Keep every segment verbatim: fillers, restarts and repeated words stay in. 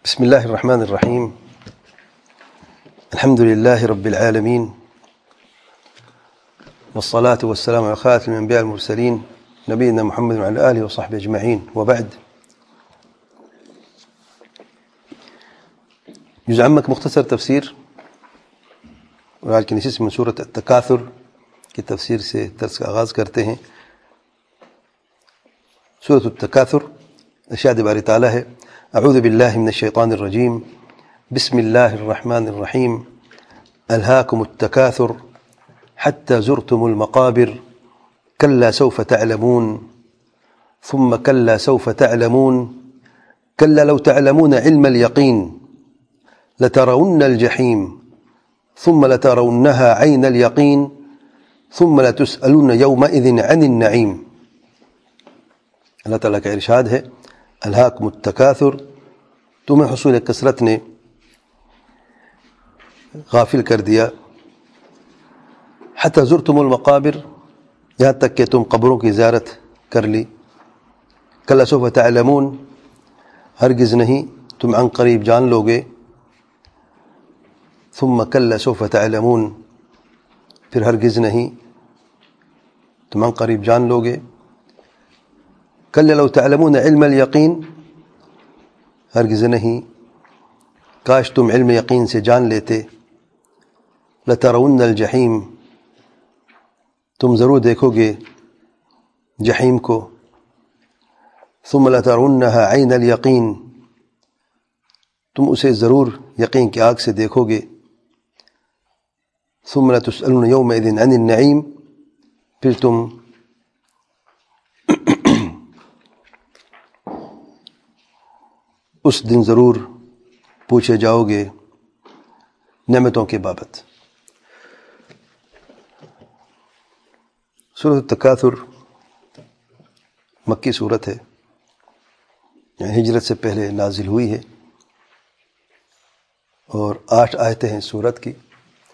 بسم الله الرحمن الرحيم. الحمد لله رب العالمين، والصلاة والسلام على خاتم الأنبياء المرسلين نبينا محمد وعلى آله وصحبه أجمعين، وبعد. جزء عمك مختصر تفسیر اور آج کی نشست میں سورۃ التکاثر کی تفسیر سے درس کا آغاز کرتے ہیں۔ سورۃ التکاثر ارشاد باری تعالیٰ ہے: اعوذ باللہ من الشیطان الرجیم، بسم اللہ الرحمن الرحیم، الہاکم التکاثر حتی زرتم المقابر کلا سوف تعلمون ثم کلا سوف تعلمون کلا لو تعلمون علم الیقین لترون الجحیم ثم لترونها عین الیقین ثم لتسألون یومئذ عن النعیم۔ اللہ تعالیٰ کا ارشاد ہے: الہاکم التکاثر، تمہیں حصول کثرت نے غافل کر دیا، حتی زرتم المقابر، یہاں تک کہ تم قبروں کی زیارت کر لی، کلا سوف تعلمون، ہرگز نہیں تم عن قریب جان لوگے، ثم کلا سوف تعلمون، پھر ہرگز نہیں تم عن قریب جان لوگے، کلا لو تعلمون علم الیقین، ہرگز نہیں کاش تم علم یقین سے جان لیتے، لترون الجحیم، تم ضرور دیکھو گے جحیم کو، ثم لترونها عین الیقین، تم اسے ضرور یقین کی آگ سے دیکھو گے، ثم لتسألون یومئذ عن النعیم، پھر تم اس دن ضرور پوچھے جاؤ گے نعمتوں کے بابت۔ سورۃ التکاثر مکی سورت ہے، یعنی ہجرت سے پہلے نازل ہوئی ہے، اور آٹھ آیتیں ہیں سورت کی۔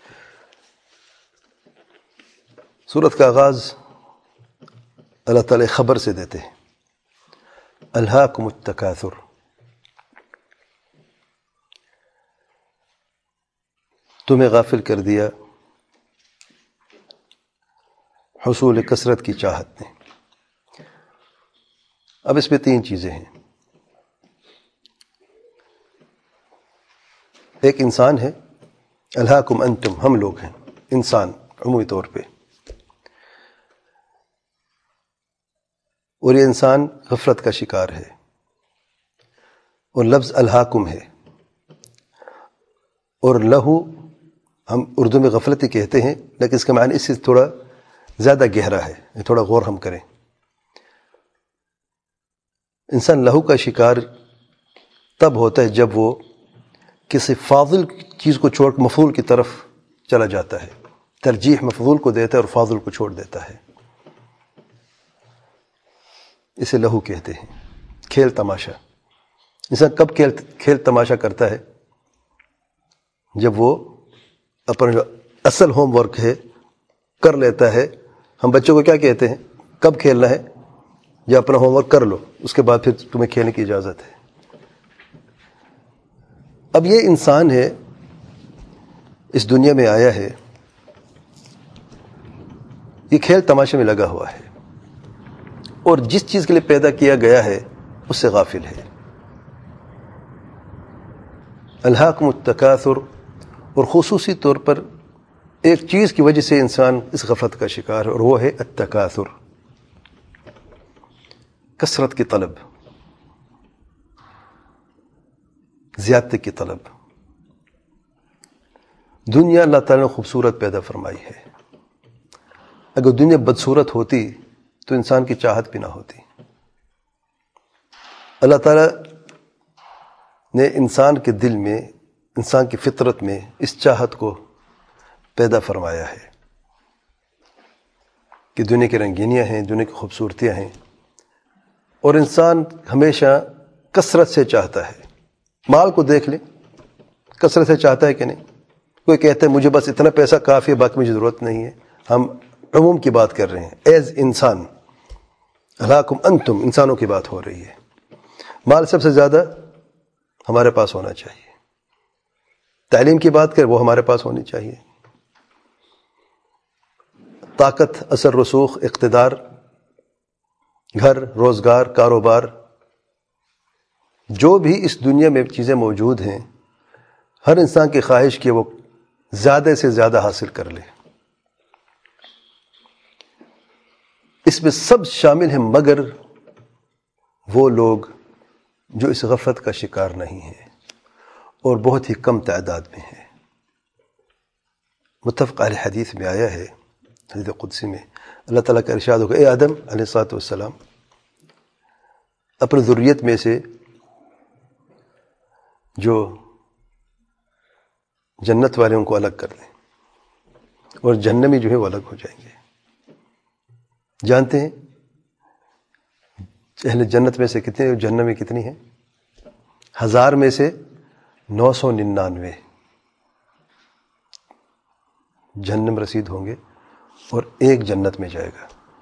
سورت کا آغاز اللہ تعالی خبر سے دیتے ہیں: الہاکم التکاثر، تمہیں غافل کر دیا حصول کثرت کی چاہت نے۔ اب اس میں تین چیزیں ہیں۔ ایک انسان ہے، الہاکم انتم، ہم لوگ ہیں، انسان عمومی طور پہ، اور یہ انسان غفلت کا شکار ہے، اور لفظ الہاکم ہے، اور لہو ہم اردو میں غفلت ہی کہتے ہیں، لیکن اس کا معنی اس سے تھوڑا زیادہ گہرا ہے، تھوڑا غور ہم کریں۔ انسان لہو کا شکار تب ہوتا ہے جب وہ کسی فاضل چیز کو چھوڑ کر مفضول کی طرف چلا جاتا ہے، ترجیح مفضول کو دیتا ہے اور فاضل کو چھوڑ دیتا ہے، اسے لہو کہتے ہیں۔ کھیل تماشا، انسان کب کھیل کھیل تماشا کرتا ہے؟ جب وہ اپنا جو اصل ہوم ورک ہے کر لیتا ہے۔ ہم بچوں کو کیا کہتے ہیں؟ کب کھیلنا ہے؟ جب اپنا ہوم ورک کر لو، اس کے بعد پھر تمہیں کھیلنے کی اجازت ہے۔ اب یہ انسان ہے، اس دنیا میں آیا ہے، یہ کھیل تماشے میں لگا ہوا ہے، اور جس چیز کے لیے پیدا کیا گیا ہے اس سے غافل ہے۔ الہاکم التکاثر، اور خصوصی طور پر ایک چیز کی وجہ سے انسان اس غفلت کا شکار ہے، اور وہ ہے التکاثر، کثرت کی طلب، زیادتی کی طلب۔ دنیا اللہ تعالیٰ نے خوبصورت پیدا فرمائی ہے، اگر دنیا بدصورت ہوتی تو انسان کی چاہت بھی نہ ہوتی۔ اللہ تعالیٰ نے انسان کے دل میں، انسان کی فطرت میں اس چاہت کو پیدا فرمایا ہے کہ دنیا کی رنگینیاں ہیں، دنیا کی خوبصورتیاں ہیں، اور انسان ہمیشہ کثرت سے چاہتا ہے۔ مال کو دیکھ لیں، کثرت سے چاہتا ہے کہ نہیں؟ کوئی کہتا ہے مجھے بس اتنا پیسہ کافی ہے، باقی مجھے ضرورت نہیں ہے۔ ہم عموم کی بات کر رہے ہیں، ایز انسان، الہاکم انتم، انسانوں کی بات ہو رہی ہے۔ مال سب سے زیادہ ہمارے پاس ہونا چاہیے. تعلیم کی بات کریں وہ ہمارے پاس ہونی چاہیے. طاقت، اثر رسوخ، اقتدار، گھر، روزگار، کاروبار، جو بھی اس دنیا میں چیزیں موجود ہیں، ہر انسان کی خواہش کہ وہ زیادہ سے زیادہ حاصل کر لے. اس میں سب شامل ہیں مگر وہ لوگ جو اس غفلت کا شکار نہیں ہیں اور بہت ہی کم تعداد میں ہیں. متفق علیہ حدیث میں آیا ہے، حدیث قدسی میں اللہ تعالیٰ کا ارشاد ہوگا، اے آدم علیہ الصلوۃ والسلام، اپنی ذریت میں سے جو جنت والے ان کو الگ کر دیں اور جہنمی جو ہے وہ الگ ہو جائیں گے. جانتے ہیں اہل جنت میں سے کتنے، جہنم میں کتنی ہیں؟ ہزار میں سے نو سو ننانوے جہنم رسید ہوں گے اور ایک جنت میں جائے گا.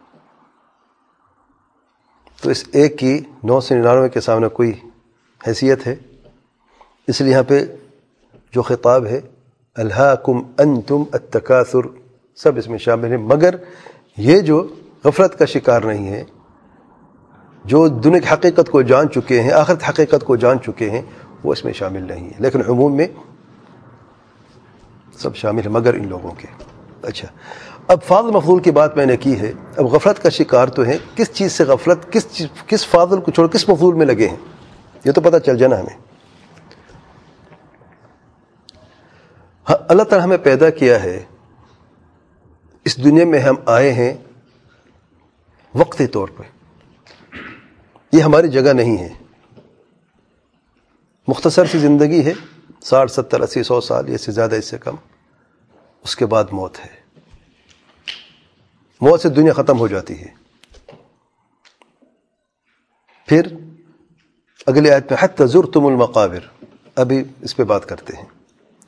تو اس ایک کی نو سو ننانوے کے سامنے کوئی حیثیت ہے؟ اس لیے یہاں پہ جو خطاب ہے، الہاکم انتم التکاثر، سب اس میں شامل ہیں مگر یہ جو غفلت کا شکار نہیں ہے، جو دنیا کی حقیقت کو جان چکے ہیں، آخرت حقیقت کو جان چکے ہیں، وہ اس میں شامل نہیں ہے. لیکن عموم میں سب شامل ہیں مگر ان لوگوں کے. اچھا، اب فاضل مفضول کی بات میں نے کی ہے. اب غفلت کا شکار تو ہے، کس چیز سے غفلت، کس چیز، کس فاضل کو چھوڑ کس مفضول میں لگے ہیں، یہ تو پتہ چل جانا ہمیں. ہاں، اللہ تعالیٰ ہمیں پیدا کیا ہے، اس دنیا میں ہم آئے ہیں وقتی طور پہ، یہ ہماری جگہ نہیں ہے. مختصر سی زندگی ہے، ساٹھ ستر اسی سو سال، یا سے زیادہ اس سے کم. اس کے بعد موت ہے، موت سے دنیا ختم ہو جاتی ہے. پھر اگلی آیت میں حتی زرتم المقابر، ابھی اس پہ بات کرتے ہیں.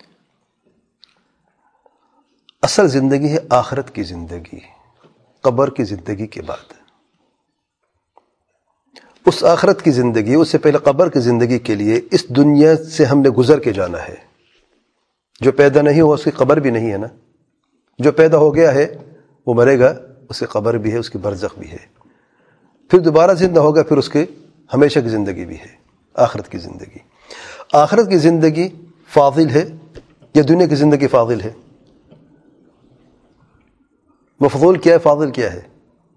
اصل زندگی ہے آخرت کی زندگی، قبر کی زندگی کے بعد. اس آخرت کی زندگی، اس سے پہلے قبر کی زندگی کے لیے اس دنیا سے ہم نے گزر کے جانا ہے. جو پیدا نہیں ہوا اس کی قبر بھی نہیں ہے نا. جو پیدا ہو گیا ہے وہ مرے گا، اس کی قبر بھی ہے، اس کی برزخ بھی ہے. پھر دوبارہ زندہ ہوگا، پھر اس کے ہمیشہ کی زندگی بھی ہے، آخرت کی زندگی. آخرت کی زندگی فاضل ہے یا دنیا کی زندگی فاضل ہے؟ مفضول کیا ہے، فاضل کیا ہے؟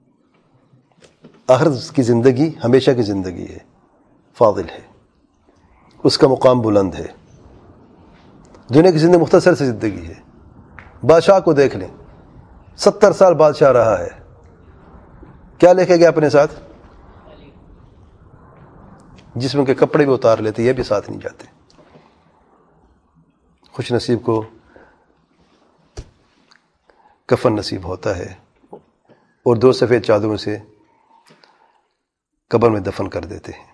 آخرت کی زندگی ہمیشہ کی زندگی ہے، فاضل ہے، اس کا مقام بلند ہے. دنیا کی زندگی مختصر سی زندگی ہے. بادشاہ کو دیکھ لیں، ستر سال بادشاہ رہا ہے، کیا لے کے گیا اپنے ساتھ؟ جسم کے کپڑے بھی اتار لیتے، یہ بھی ساتھ نہیں جاتے. خوش نصیب کو کفن نصیب ہوتا ہے اور دو سفید چادروں سے قبر میں دفن کر دیتے ہیں.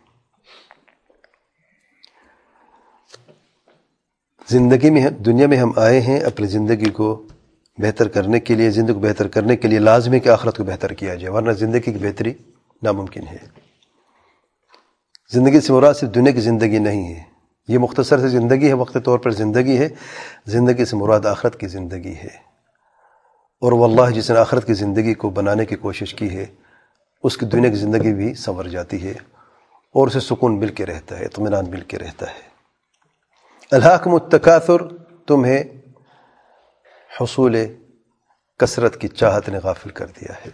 زندگی میں، دنیا میں ہم آئے ہیں اپنی زندگی کو بہتر کرنے کے لیے. زندگی کو بہتر کرنے کے لیے لازمی کہ آخرت کو بہتر کیا جائے، ورنہ زندگی کی بہتری ناممکن ہے. زندگی سے مراد صرف دنیا کی زندگی نہیں ہے، یہ مختصر سی زندگی ہے، وقتی طور پر زندگی ہے. زندگی سے مراد آخرت کی زندگی ہے. اور واللہ جس نے آخرت کی زندگی کو بنانے کی کوشش کی ہے، اس کی دنیا کی زندگی بھی سنور جاتی ہے اور اسے سکون مل کے رہتا ہے، اطمینان مل کے رہتا ہے. الہاکم التکاثر، تمہیں حصول کثرت کی چاہت نے غافل کر دیا ہے.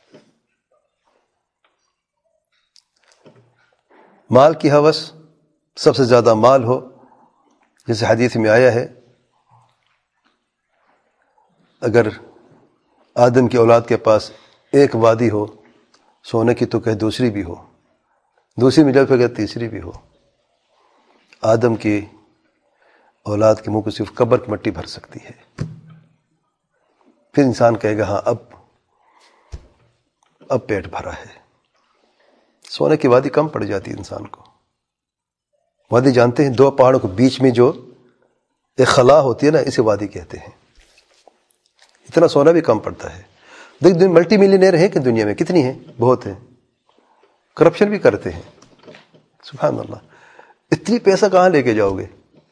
مال کی ہوس، سب سے زیادہ مال ہو، جیسے حدیث میں آیا ہے، اگر آدم کی اولاد کے پاس ایک وادی ہو سونے کی تو کہ دوسری بھی ہو، دوسری مل پہ کہ تیسری بھی ہو. آدم کی اولاد کے منہ کو صرف قبر کی مٹی بھر سکتی ہے. پھر انسان کہے گا ہاں اب اب پیٹ بھرا ہے. سونے کی وادی کم پڑ جاتی ہے انسان کو. وادی جانتے ہیں، دو پہاڑوں کے بیچ میں جو ایک خلا ہوتی ہے نا، اسے وادی کہتے ہیں. اتنا سونا بھی کم پڑتا ہے. دیکھ ملٹی ملینئر ہیں کہ دنیا میں کتنی ہیں، بہت ہیں، کرپشن بھی کرتے ہیں، سبحان اللہ. اتنی پیسہ کہاں لے کے جاؤ گے؟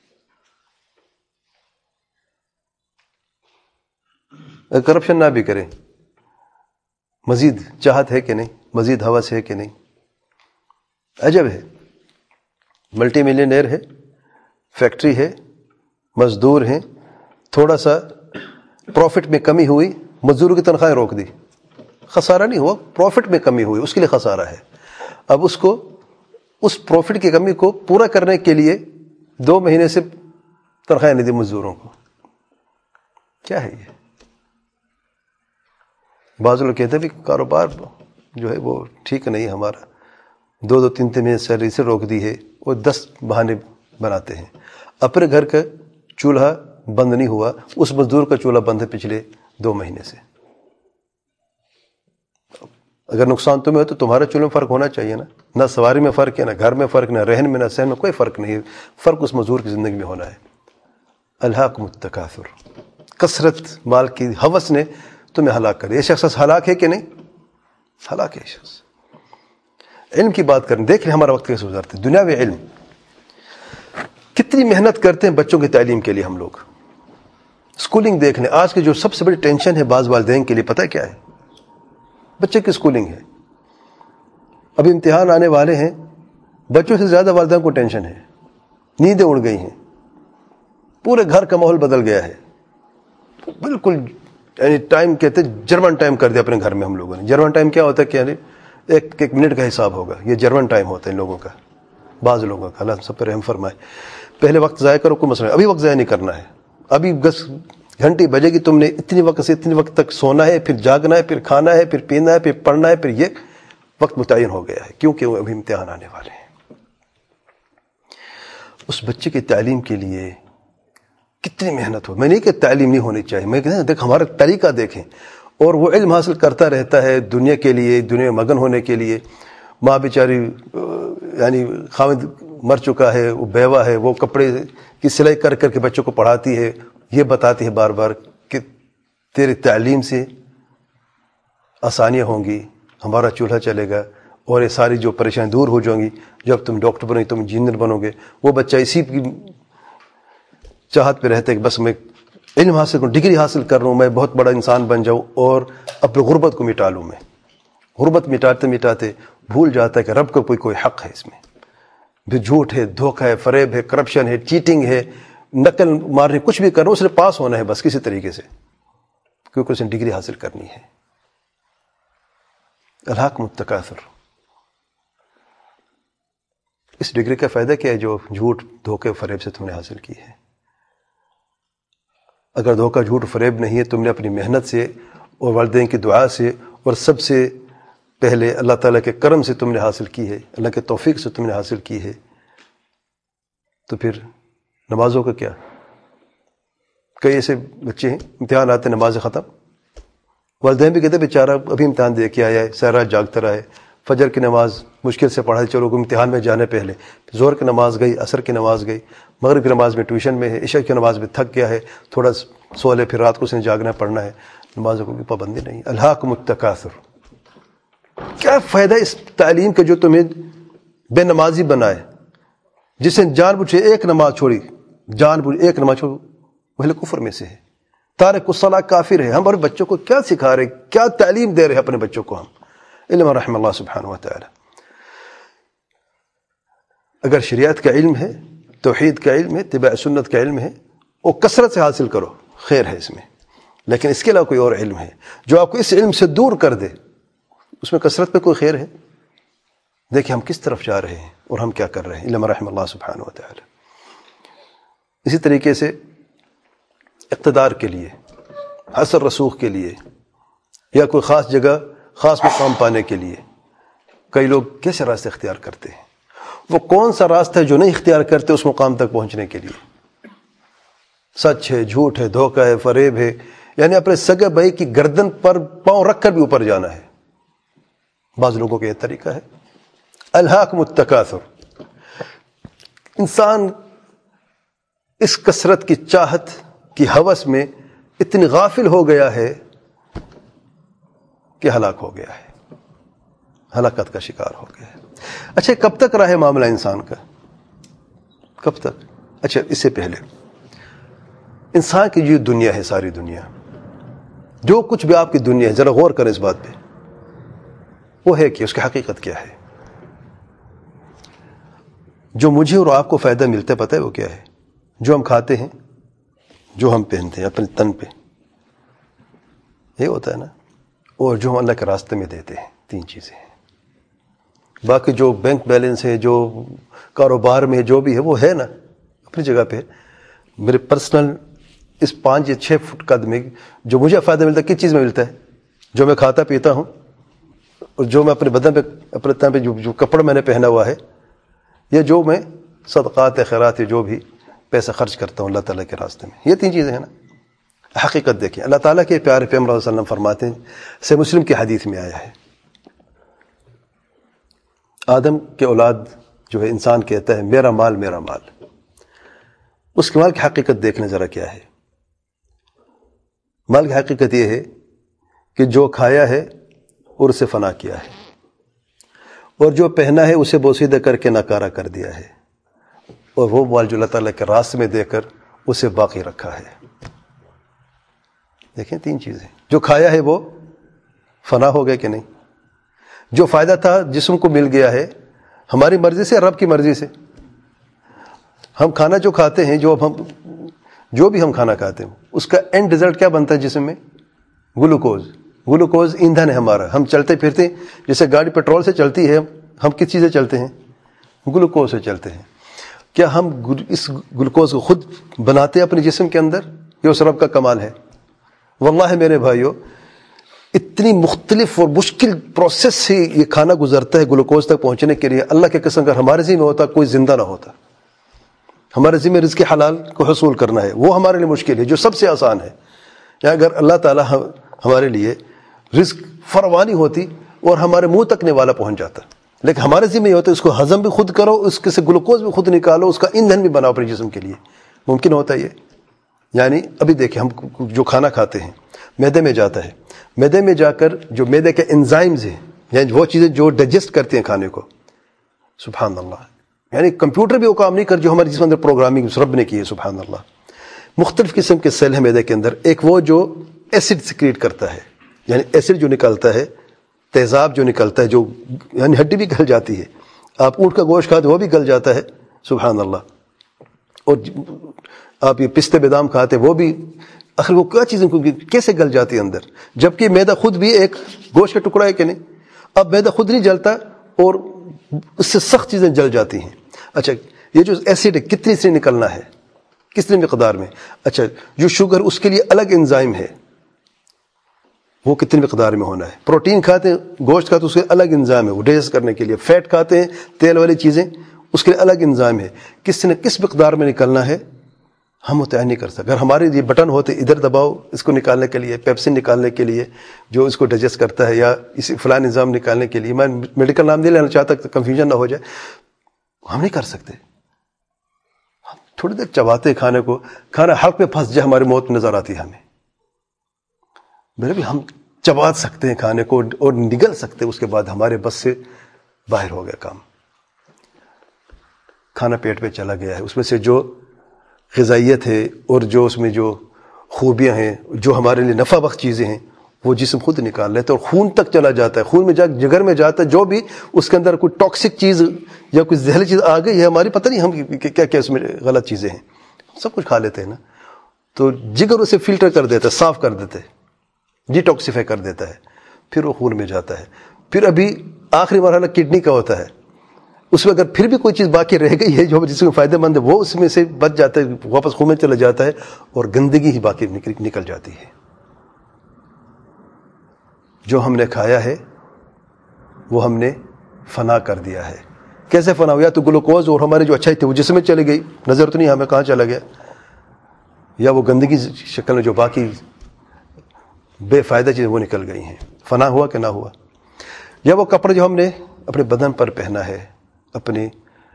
کرپشن نہ بھی کریں، مزید چاہت ہے کہ نہیں، مزید ہوس ہے کہ نہیں؟ عجب ہے، ملٹی ملینئر ہے، فیکٹری ہے، مزدور ہیں، تھوڑا سا پروفٹ میں کمی ہوئی، مزدوروں کی تنخواہیں روک دی، خسارہ نہیں ہوا، پروفٹ میں کمی ہوئی، اس کے لیے خسارہ ہے۔ اب اس کو اس پروفٹ کی کمی کو پورا کرنے کے لیے دو مہینے سے تنخواہیں نہیں دی مزدوروں کو۔ کیا ہے یہ؟ بعض لوگ کہتے ہیں بھی کاروبار جو ہے وہ ٹھیک نہیں ہمارا، دو دو تین تین مہینے سیلری سے روک دی ہے، وہ دس بہانے بناتے ہیں۔ اپنے گھر کا چولہا بند نہیں ہوا، اس مزدور کا چولہا بند ہے پچھلے دو مہینے سے۔ اگر نقصان تمہیں ہو تو تمہارے چولہے میں فرق ہونا چاہیے نا، نہ سواری میں فرق ہے، نہ گھر میں فرق، نہ رہن میں، نہ سہن میں، کوئی فرق نہیں ہے، فرق اس مزدور کی زندگی میں ہونا ہے۔ الہاکم التکاثر، کثرت مال کی ہوس نے تمہیں ہلاک کر دیا۔ یہ شخص ہلاک ہے کہ نہیں؟ ہلاک ہے شخص۔ علم کی بات کریں، دیکھ لیں ہمارا وقت کیسے گزارتے ہیں۔ دنیاوی علم کتنی محنت کرتے ہیں بچوں کی تعلیم کے لیے ہم لوگ۔ اسکولنگ دیکھ لیں، آج کی جو سب سے بڑی ٹینشن ہے بعض والدین کے لیے پتہ ہے کیا ہے؟ بچے کی اسکولنگ ہے۔ ابھی امتحان آنے والے ہیں، بچوں سے زیادہ والدین کو ٹینشن ہے، نیندیں اڑ گئی ہیں، پورے گھر کا ماحول بدل گیا ہے، بالکل یعنی ٹائم کہتے ہیں جرمن ٹائم کر دیا اپنے گھر میں ہم لوگوں نے۔ جرمن ٹائم کیا ہوتا ہے کہ یعنی ایک ایک منٹ کا حساب ہوگا، یہ جرمن ٹائم ہوتا ہے ان لوگوں کا، بعض لوگوں کا، اللہ سب پر رحم فرمائے۔ پہلے وقت ضائع کرو کوئی مسئلہ نہیں، ابھی وقت ضائع نہیں کرنا ہے، ابھی دس گھنٹی بجے گی، تم نے اتنی وقت سے اتنی وقت تک سونا ہے، پھر جاگنا ہے، پھر کھانا ہے، پھر پینا ہے، پھر پڑھنا ہے، پھر یہ وقت متعین ہو گیا ہے، کیونکہ وہ ابھی امتحان آنے والے ہیں۔ اس بچے کی تعلیم کے لیے کتنی محنت ہو۔ میں نہیں کہ تعلیم نہیں ہونی چاہیے، میں کہتا ہوں دیکھ ہمارا طریقہ دیکھیں، اور وہ علم حاصل کرتا رہتا ہے دنیا کے لیے، دنیا میں مگن ہونے کے لیے۔ ماں بیچاری یعنی خاوند مر چکا ہے، وہ بیوہ ہے، وہ کپڑے کی سلائی کر کر کے بچوں کو پڑھاتی ہے، یہ بتاتی ہے بار بار کہ تیری تعلیم سے آسانیاں ہوں گی، ہمارا چولہا چلے گا، اور یہ ساری جو پریشانی دور ہو جائیں گی، جب تم ڈاکٹر بنو گے، تم انجینئر بنو گے۔ وہ بچہ اسی کی چاہت پہ رہتا ہے کہ بس میں علم حاصل کروں، ڈگری حاصل کر لوں، میں بہت بڑا انسان بن جاؤں اور اپنی غربت کو مٹا لوں۔ میں غربت مٹاتے مٹاتے بھول جاتا ہے کہ رب کا کوئی کوئی حق ہے اس میں، بھی جھوٹ ہے، دھوکہ ہے، فریب ہے، کرپشن ہے، چیٹنگ ہے، نقل مارنے، کچھ بھی کرنا، اس نے پاس ہونا ہے بس کسی طریقے سے، کیونکہ اس نے ڈگری حاصل کرنی ہے۔ الہاکم التکاثر، اس ڈگری کا فائدہ کیا ہے جو جھوٹ دھوکے فریب سے تم نے حاصل کی ہے؟ اگر دھوکہ جھوٹ فریب نہیں ہے، تم نے اپنی محنت سے اور والدین کی دعا سے اور سب سے پہلے اللہ تعالیٰ کے کرم سے تم نے حاصل کی ہے، اللہ کے توفیق سے تم نے حاصل کی ہے، تو پھر نمازوں کا کیا؟ کئی ایسے بچے ہیں امتحان آتے نماز ختم، والدین بھی کہتے بیچارہ ابھی امتحان دے کے آیا ہے، سارا رات جاگتا رہا ہے، فجر کی نماز مشکل سے پڑھا، چلو امتحان میں جانے پہلے ظہر کی نماز گئی، عصر کی نماز گئی، مغرب کی نماز میں ٹیوشن میں ہے، عشاء کی نماز میں تھک گیا ہے، تھوڑا سو لے، پھر رات کو اس نے جاگنا پڑھنا ہے، نمازوں کو بھی پابندی نہیں۔ الہاکم التکاثر، کیا فائدہ اس تعلیم کا جو تمہیں بے نمازی بنائے؟ جس نے جان بوجھ ایک نماز چھوڑی، جان بوجھ ایک نماز چھوڑی، وہ اہل کفر میں سے ہے، تارک الصلاۃ کافر ہے۔ ہم اور بچوں کو کیا سکھا رہے، کیا تعلیم دے رہے اپنے بچوں کو ہم؟ علم رحم اللہ سبحانہ و تعالی۔ اگر شریعت کا علم ہے، توحید کا علم ہے، اتباع سنت کا علم ہے، وہ کثرت سے حاصل کرو، خیر ہے اس میں، لیکن اس کے علاوہ کوئی اور علم ہے جو آپ کو اس علم سے دور کر دے، اس میں کثرت پہ کوئی خیر ہے؟ دیکھیں ہم کس طرف جا رہے ہیں اور ہم کیا کر رہے ہیں۔ علم رحم اللہ سبحانہ و تعالی۔ اسی طریقے سے اقتدار کے لیے، اثر رسوخ کے لیے، یا کوئی خاص جگہ خاص مقام پانے کے لیے کئی لوگ کیسے راستے اختیار کرتے ہیں؟ وہ کون سا راستہ ہے جو نہیں اختیار کرتے اس مقام تک پہنچنے کے لیے؟ سچ ہے، جھوٹ ہے، دھوکہ ہے، فریب ہے، یعنی اپنے سگے بھائی کی گردن پر پاؤں رکھ کر بھی اوپر جانا ہے۔ بعض لوگوں کا یہ طریقہ ہے۔ الہاکم التکاثر، انسان اس کثرت کی چاہت کی ہوس میں اتنی غافل ہو گیا ہے کہ ہلاک ہو گیا ہے، ہلاکت کا شکار ہو گیا ہے۔ اچھا کب تک رہے معاملہ انسان کا؟ کب تک؟ اچھا اس سے پہلے انسان کی جو دنیا ہے، ساری دنیا، جو کچھ بھی آپ کی دنیا ہے، ذرا غور کریں اس بات پہ، وہ ہے کہ اس کی حقیقت کیا ہے؟ جو مجھے اور آپ کو فائدہ ملتا ہے پتہ ہے وہ کیا ہے؟ جو ہم کھاتے ہیں، جو ہم پہنتے ہیں اپنے تن پہ، یہ ہوتا ہے نا، اور جو ہم اللہ کے راستے میں دیتے ہیں، تین چیزیں ہیں۔ باقی جو بینک بیلنس ہے، جو کاروبار میں جو بھی ہے وہ ہے نا اپنی جگہ پہ۔ میرے پرسنل اس پانچ یا چھ فٹ قد میں جو مجھے فائدہ ملتا ہے کس چیز میں ملتا ہے؟ جو میں کھاتا پیتا ہوں، اور جو میں اپنے بدن پہ، اپنے تن پہ جو, جو کپڑا میں نے پہنا ہوا ہے، یا جو میں صدقات خیرات جو بھی پیسہ خرچ کرتا ہوں اللہ تعالیٰ کے راستے میں، یہ تین چیزیں ہیں نا۔ حقیقت دیکھیں، اللہ تعالیٰ کے پیارے پیغمبر صلی اللہ علیہ وسلم فرماتے ہیں، صحیح مسلم کی حدیث میں آیا ہے، آدم کے اولاد جو ہے انسان کہتا ہے میرا مال میرا مال۔ اس کے مال کی حقیقت دیکھنے ذرا کیا ہے۔ مال کی حقیقت یہ ہے کہ جو کھایا ہے اور اسے فنا کیا ہے، اور جو پہنا ہے اسے بوسیدہ کر کے ناکارہ کر دیا ہے، اور وہ مال جو اللہ تعالیٰ کے راستے میں دے کر اسے باقی رکھا ہے۔ دیکھیں تین چیزیں، جو کھایا ہے وہ فنا ہو گیا کہ نہیں؟ جو فائدہ تھا جسم کو مل گیا ہے ہماری مرضی سے، رب کی مرضی سے۔ ہم کھانا جو کھاتے ہیں، جو ہم جو بھی ہم کھانا کھاتے ہیں، اس کا اینڈ رزلٹ کیا بنتا ہے جسم میں؟ گلوکوز۔ گلوکوز ایندھن ہے ہمارا، ہم چلتے پھرتے، جیسے گاڑی پیٹرول سے چلتی ہے، ہم کس چیز سے چلتے ہیں؟ گلوکوز سے چلتے ہیں۔ کیا ہم اس گلوکوز کو خود بناتے ہیں اپنے جسم کے اندر؟ یہ اس رب کا کمال ہے۔ واللہ میرے بھائیو، اتنی مختلف اور مشکل پروسیس سے یہ کھانا گزرتا ہے گلوکوز تک پہنچنے کے لیے، اللہ کے قسم اگر ہمارے ذمہ ہوتا کوئی زندہ نہ ہوتا۔ ہمارے ذمہ رزق حلال کو حصول کرنا ہے، وہ ہمارے لیے مشکل ہے، جو سب سے آسان ہے۔ یا اگر اللہ تعالیٰ ہمارے لیے رزق فراوانی ہوتی اور ہمارے منہ تک والا پہنچ جاتا، لیکن ہمارے ذمہ یہ ہوتا ہے اس کو ہضم بھی خود کرو، اس کے سے گلوکوز بھی خود نکالو، اس کا ایندھن بھی بناؤ اپنے جسم کے لیے۔ ممکن ہوتا ہے یہ؟ یعنی ابھی دیکھیں، ہم جو کھانا کھاتے ہیں معدے میں جاتا ہے، معدے میں جا کر جو معدے کے انزائمز ہیں، یعنی وہ چیزیں جو ڈائجسٹ کرتے ہیں کھانے کو، سبحان اللہ، یعنی کمپیوٹر بھی وہ کام نہیں کر جو ہمارے جسم اندر پروگرامنگ رب نے کی ہے، سبحان اللہ۔ مختلف قسم کے سیل ہیں معدے کے اندر، ایک وہ جو ایسڈ سیکریٹ کرتا ہے، یعنی ایسڈ جو نکلتا ہے، تیزاب جو نکلتا ہے، جو یعنی ہڈی بھی گل جاتی ہے، آپ اونٹ کا گوشت کھاتے وہ بھی گل جاتا ہے، سبحان اللہ۔ اور آپ یہ پستے بادام کھاتے وہ بھی، آخر وہ کیا چیزیں کیسے گل جاتی ہے اندر، جبکہ میدا خود بھی ایک گوشت کا ٹکڑا ہے کہ نہیں؟ اب میدا خود نہیں جلتا اور اس سے سخت چیزیں جل جاتی ہیں۔ اچھا یہ جو ایسڈ ہے کتنی سے نکلنا ہے، کتنی مقدار میں؟ اچھا جو شوگر اس کے لیے الگ انزائم ہے، وہ کتنی مقدار میں ہونا ہے؟ پروٹین کھاتے ہیں، گوشت کھاتے ہیں، اس کے الگ انزائم ہے وہ ڈائجسٹ کرنے کے لیے۔ فیٹ کھاتے ہیں، تیل والی چیزیں، اس کے لیے الگ انزائم ہے، کس نے کس مقدار میں نکلنا ہے ہم متعین نہیں کر سکتے۔ اگر ہمارے یہ بٹن ہوتے ادھر دباؤ اس کو نکالنے کے لیے، پیپسین نکالنے کے لیے جو اس کو ڈائجسٹ کرتا ہے، یا اسی فلاں نظام نکالنے کے لیے، میں میڈیکل نام نہیں لینا چاہتا کہ کنفیوژن نہ ہو جائے، ہم نہیں کر سکتے۔ ہم تھوڑی دیر چباتے کھانے کو، کھانا حلق میں پھنس جائے ہماری موت نظر آتی ہے ہمیں۔ میرے بھی ہم چبا سکتے ہیں کھانے کو اور نگل سکتے ہیں، اس کے بعد ہمارے بس سے باہر ہو گیا کام، کھانا پیٹ پہ چلا گیا ہے، اس میں سے جو غذائیت ہے اور جو اس میں جو خوبیاں ہیں، جو ہمارے لیے نفع بخش چیزیں ہیں، وہ جسم خود نکال لیتا ہے اور خون تک چلا جاتا ہے، خون میں جا جگر میں جاتا ہے، جو بھی اس کے اندر کوئی ٹاکسک چیز یا کوئی زہریلی چیز آ گئی ہے ہماری، پتہ نہیں ہم کیا کیا اس میں غلط چیزیں ہیں، سب کچھ کھا لیتے ہیں نا، تو جگر اسے فلٹر کر دیتا ہے، صاف کر دیتے ہے، ڈی ٹاکسیفائی کر دیتا ہے، پھر وہ خون میں جاتا ہے۔ پھر ابھی آخری مرحلہ کڈنی کا ہوتا ہے، اس میں اگر پھر بھی کوئی چیز باقی رہ گئی ہے جو جس میں فائدہ مند ہے، وہ اس میں سے بچ جاتا ہے، واپس خون میں چلا جاتا ہے، اور گندگی ہی باقی نکل جاتی ہے۔ جو ہم نے کھایا ہے وہ ہم نے فنا کر دیا ہے۔ کیسے فنا ہوا؟ یا تو گلوکوز اور ہمارے جو اچھائی تھے وہ جسم میں چلی گئی، نظر تو نہیں ہمیں کہاں چلا گیا، یا وہ گندگی شکل میں جو باقی بے فائدہ چیزیں وہ نکل گئی ہیں، فنا ہوا کہ نہ ہوا۔ یا وہ کپڑے جو ہم نے اپنے بدن پر پہنا ہے، اپنے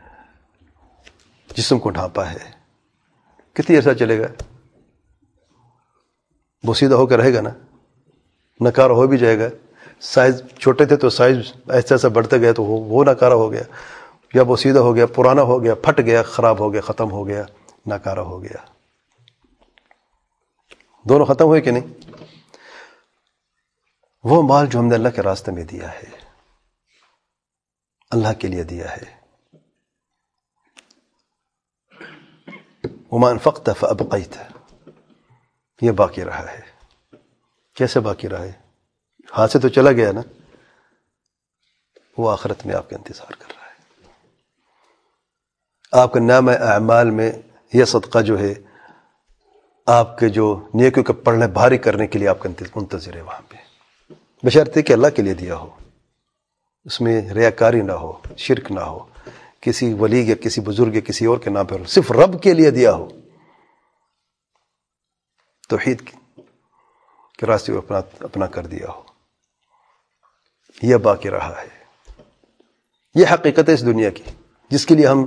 جسم کو ڈھانپا ہے، کتنی عرصہ چلے گا؟ بوسیدہ ہو کر رہے گا نا، نکارا ہو بھی جائے گا۔ سائز چھوٹے تھے تو سائز ایسا ایسا بڑھتے گئے تو وہ نکارا ہو گیا، یا وہ سیدھا ہو گیا، پرانا ہو گیا، پھٹ گیا، خراب ہو گیا، ختم ہو گیا، ناکارہ ہو گیا. دونوں ختم ہوئے کہ نہیں؟ وہ مال جو ہم نے اللہ کے راستے میں دیا ہے، اللہ کے لیے دیا ہے، وما انفقت فابقیت، یہ باقی رہا ہے. کیسے باقی رہا ہے؟ ہاتھ سے تو چلا گیا نا، وہ آخرت میں آپ کا انتظار کر رہا ہے. آپ کے نام اعمال میں یہ صدقہ جو ہے آپ کے جو نیکیوں کے پڑھنے بھاری کرنے کے لیے آپ کا منتظر ہے وہاں پہ، بشرطے کہ اللہ کے لیے دیا ہو، اس میں ریاکاری نہ ہو، شرک نہ ہو، کسی ولی یا کسی بزرگ یا کسی اور کے نام پر، صرف رب کے لیے دیا ہو، توحید کے راستے کو اپنا اپنا کر دیا ہو. یہ باقی رہا ہے. یہ حقیقت ہے اس دنیا کی، جس کے لیے ہم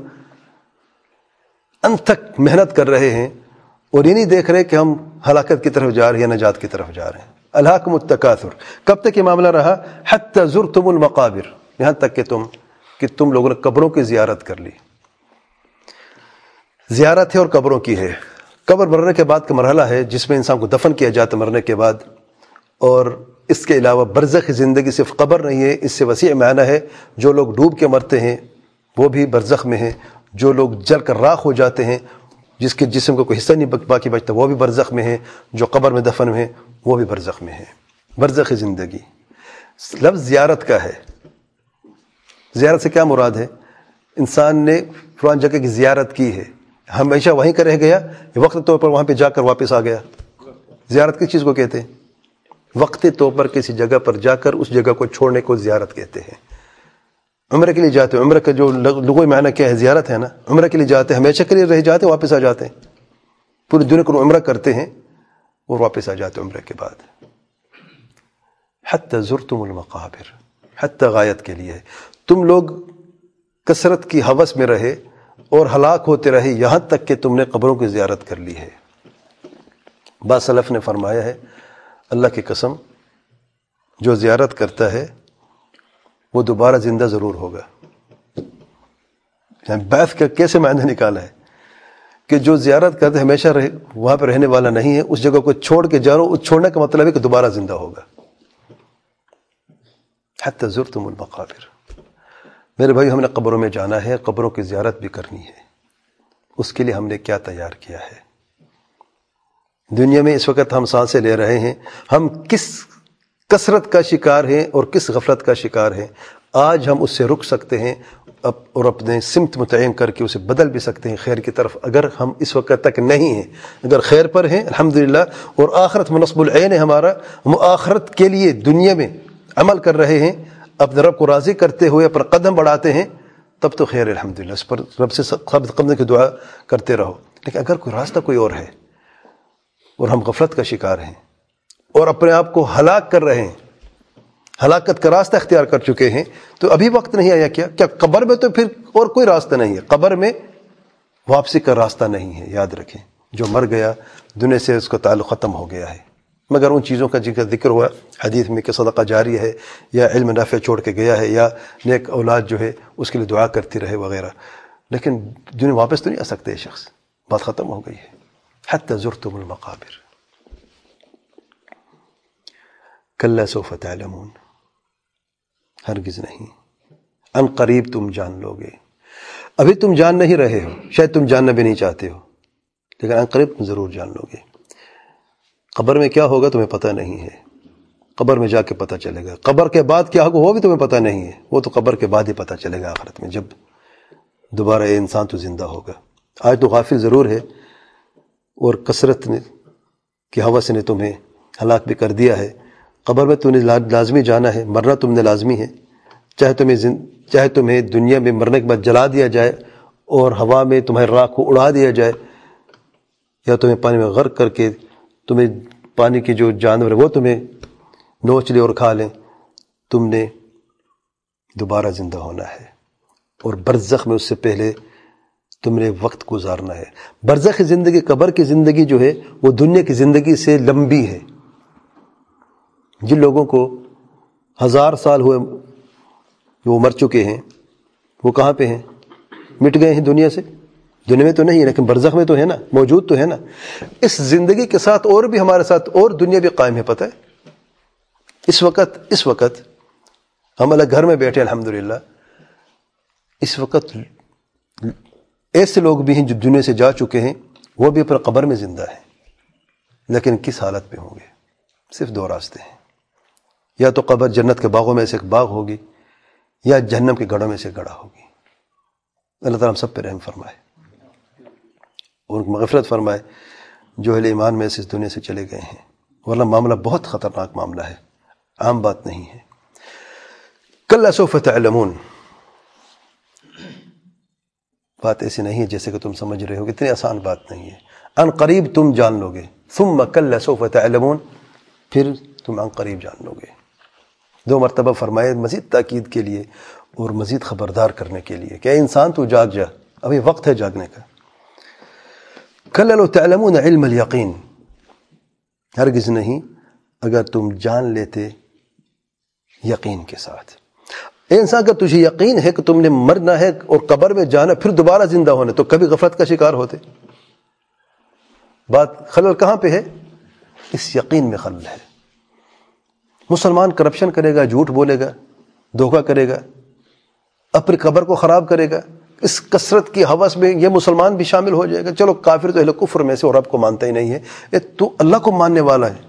انت تک محنت کر رہے ہیں اور یہ نہیں دیکھ رہے کہ ہم ہلاکت کی طرف جا رہے ہیں یا نجات کی طرف جا رہے ہیں. الہاکم التکاثر، کب تک یہ معاملہ رہا؟ حتی زرتم المقابر، یہاں تک کہ تم کہ تم لوگوں نے قبروں کی زیارت کر لی. زیارت ہے اور قبروں کی ہے. قبر مرنے کے بعد کا مرحلہ ہے جس میں انسان کو دفن کیا جاتا مرنے کے بعد، اور اس کے علاوہ برزخ زندگی صرف قبر نہیں ہے، اس سے وسیع معنی ہے. جو لوگ ڈوب کے مرتے ہیں وہ بھی برزخ میں ہیں، جو لوگ جل کر راکھ ہو جاتے ہیں، جس کے جسم کو کوئی حصہ نہیں باقی بچتا، وہ بھی برزخ میں ہیں، جو قبر میں دفن ہیں وہ بھی برزخ میں ہیں. برزخ زندگی لفظ زیارت کا ہے. زیارت سے کیا مراد ہے؟ انسان نے فلان جگہ کی زیارت کی ہے، ہمیشہ وہیں کا رہ گیا، وقت طور پر وہاں پہ جا کر واپس آ گیا. زیارت کس چیز کو کہتے ہیں؟ وقتی طور پر کسی جگہ پر جا کر اس جگہ کو چھوڑنے کو زیارت کہتے ہیں. عمرہ کے لیے جاتے ہیں، عمرہ کا جو لغوی معنی کیا ہے؟ زیارت ہے نا. عمرہ کے لیے جاتے ہیں، ہمیشہ کے لیے رہ جاتے ہیں، واپس آ جاتے ہیں، پوری دنیا کو عمرہ کرتے ہیں اور واپس آ جاتے ہیں عمرہ کے بعد. حتی زرتم المقابر، حتی غایت کے لیے تم لوگ کثرت کی ہوس میں رہے اور ہلاک ہوتے رہے یہاں تک کہ تم نے قبروں کی زیارت کر لی ہے. بعض سلف نے فرمایا ہے اللہ کی قسم جو زیارت کرتا ہے وہ دوبارہ زندہ ضرور ہوگا. یعنی بعث کا کیسے معنی نکالا ہے کہ جو زیارت کرتے ہمیشہ رہ وہاں پہ رہنے والا نہیں ہے، اس جگہ کو چھوڑ کے جا رہا ہو، اس چھوڑنے کا مطلب ہے کہ دوبارہ زندہ ہوگا. حتی زرتم المقابر. میرے بھائی، ہم نے قبروں میں جانا ہے، قبروں کی زیارت بھی کرنی ہے. اس کے لیے ہم نے کیا تیار کیا ہے؟ دنیا میں اس وقت ہم سانسیں لے رہے ہیں، ہم کس کثرت کا شکار ہیں اور کس غفلت کا شکار ہیں. آج ہم اس سے رک سکتے ہیں اور اپنے سمت متعین کر کے اسے بدل بھی سکتے ہیں خیر کی طرف، اگر ہم اس وقت تک نہیں ہیں. اگر خیر پر ہیں الحمدللہ، اور آخرت میں نصب العین ہے ہمارا، ہم آخرت کے لیے دنیا میں عمل کر رہے ہیں، اپنے رب کو راضی کرتے ہوئے اپنا قدم بڑھاتے ہیں، تب تو خیر الحمدللہ، اس پر رب سے قبض کی دعا کرتے رہو. لیکن اگر کوئی راستہ کوئی اور ہے اور ہم غفلت کا شکار ہیں اور اپنے آپ کو ہلاک کر رہے ہیں، ہلاکت کا راستہ اختیار کر چکے ہیں، تو ابھی وقت نہیں آیا کیا؟ کیا قبر میں تو پھر اور کوئی راستہ نہیں ہے؟ قبر میں واپسی کا راستہ نہیں ہے. یاد رکھیں، جو مر گیا دنیا سے اس کا تعلق ختم ہو گیا ہے، مگر ان چیزوں کا جن کا ذکر ہوا حدیث میں کہ صدقہ جاری ہے، یا علم نافع چھوڑ کے گیا ہے، یا نیک اولاد جو ہے اس کے لیے دعا کرتی رہے وغیرہ. لیکن دنیا واپس تو نہیں آ سکتے یہ شخص، بات ختم ہو گئی ہے. حتی زرتم المقابر کلا سوف تعلمون، ہرگز نہیں، ان قریب تم جان لو گے. ابھی تم جان نہیں رہے ہو، شاید تم جاننا بھی نہیں چاہتے ہو، لیکن ان قریب تم ضرور جان لو گے. قبر میں کیا ہوگا تمہیں پتہ نہیں ہے، قبر میں جا کے پتہ چلے گا. قبر کے بعد کیا ہوگا وہ بھی تمہیں پتہ نہیں ہے، وہ تو قبر کے بعد ہی پتہ چلے گا آخرت میں، جب دوبارہ یہ انسان تو زندہ ہوگا. آج تو غافل ضرور ہے اور کثرت نے کی ہوس نے تمہیں ہلاک بھی کر دیا ہے. قبر میں تم نے لازمی جانا ہے، مرنا تم نے لازمی ہے. چاہے تمہیں زن... چاہے تمہیں دنیا میں مرنے کے بعد جلا دیا جائے اور ہوا میں تمہیں راکھ کو اڑا دیا جائے، یا تمہیں پانی میں غرق کر کے تمہیں پانی کے جو جانور وہ تمہیں نوچ لے اور کھا لیں، تم نے دوبارہ زندہ ہونا ہے. اور برزخ میں اس سے پہلے تم نے وقت گزارنا ہے. برزخ کی زندگی، قبر کی زندگی جو ہے وہ دنیا کی زندگی سے لمبی ہے. جن لوگوں کو ہزار سال ہوئے وہ مر چکے ہیں، وہ کہاں پہ ہیں؟ مٹ گئے ہیں دنیا سے؟ دنیا میں تو نہیں لیکن برزخ میں تو ہے نا، موجود تو ہے نا۔ اس زندگی کے ساتھ اور بھی ہمارے ساتھ اور دنیا بھی قائم ہے، پتہ ہے؟ اس وقت اس وقت ہم الگ گھر میں بیٹھے الحمدللہ، اس وقت ایسے لوگ بھی ہیں جو دنیا سے جا چکے ہیں، وہ بھی اپنے قبر میں زندہ ہیں، لیکن کس حالت میں ہوں گے؟ صرف دو راستے ہیں، یا تو قبر جنت کے باغوں میں سے ایک باغ ہوگی، یا جہنم کے گڑھوں میں سے گڑھا ہوگی۔ اللہ تعالیٰ ہم سب پہ رحم فرمائے اور ان کی مغفرت فرمائے جو اہل ایمان میں سے اس دنیا سے چلے گئے ہیں، ورنہ معاملہ بہت خطرناک معاملہ ہے، عام بات نہیں ہے۔ کل سوف تعلمون، بات ایسی نہیں ہے جیسے کہ تم سمجھ رہے ہو، اتنی آسان بات نہیں ہے۔ ان قریب تم جان لو گے، ثم کل سوف تعلمون، پھر تم ان قریب جان لو گے۔ دو مرتبہ فرمائے مزید تاکید کے لیے اور مزید خبردار کرنے کے لیے کہ اے انسان تو جاگ جا، ابھی وقت ہے جاگنے کا۔ کل لو تعلمون علم الیقین، ہرگز نہیں اگر تم جان لیتے یقین کے ساتھ۔ اے انسان اگر تجھے یقین ہے کہ تم نے مرنا ہے اور قبر میں جانا پھر دوبارہ زندہ ہونا، تو کبھی غفلت کا شکار ہوتے؟ بات خلل کہاں پہ ہے؟ اس یقین میں خلل ہے۔ مسلمان کرپشن کرے گا، جھوٹ بولے گا، دھوکہ کرے گا، اپنی قبر کو خراب کرے گا، اس کثرت کی ہوس میں یہ مسلمان بھی شامل ہو جائے گا۔ چلو کافر تو اہل کفر میں سے اور رب کو مانتا ہی نہیں ہے، اے تو اللہ کو ماننے والا ہے،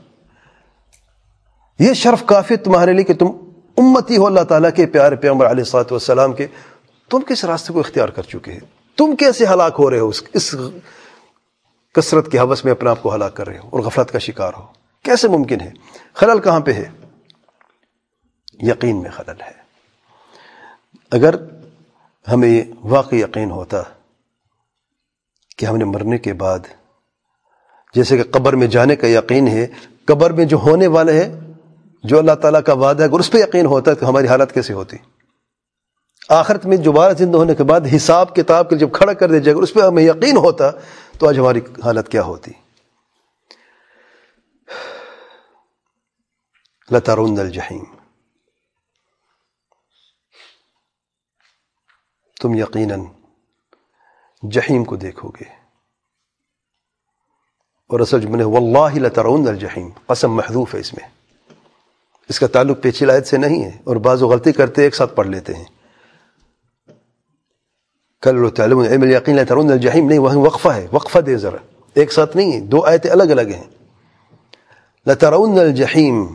یہ شرف کافی تمہارے لیے کہ تم امتی ہو اللہ تعالیٰ کے پیارے پیغمبر علیہ الصلوۃ والسلام کے، تم کس راستے کو اختیار کر چکے ہیں؟ تم کیسے ہلاک ہو رہے ہو؟ اس کثرت کی ہوس میں اپنے آپ کو ہلاک کر رہے ہو اور غفلت کا شکار ہو، کیسے ممکن ہے؟ خلل کہاں پہ ہے؟ یقین میں خلل ہے۔ اگر ہمیں واقعی یقین ہوتا کہ ہم نے مرنے کے بعد، جیسے کہ قبر میں جانے کا یقین ہے، قبر میں جو ہونے والے ہے جو اللہ تعالیٰ کا وعدہ ہے، اگر اس پہ یقین ہوتا تو ہماری حالت کیسے ہوتی؟ آخرت میں دوبارہ زندہ ہونے کے بعد حساب کتاب کے جب کھڑا کر دیا جائے گا، اس پہ ہمیں یقین ہوتا تو آج ہماری حالت کیا ہوتی؟ لَتَرَوْنَّ الْجَحِيمَ، تم یقیناً جہیم کو دیکھو گے۔ اور اصل جملہ واللہ لترون الجحیم، قسم محذوف ہے اس میں، اس کا تعلق پیچھے آیت سے نہیں ہے، اور بعض غلطی کرتے ایک ساتھ پڑھ لیتے ہیں۔ کل تعلمون علم الیقین لترون الجحیم، نہیں، وہاں وقفہ ہے، وقفہ دے ذرا، ایک ساتھ نہیں ہے، دو آیتیں الگ الگ ہیں۔ لترون الجحیم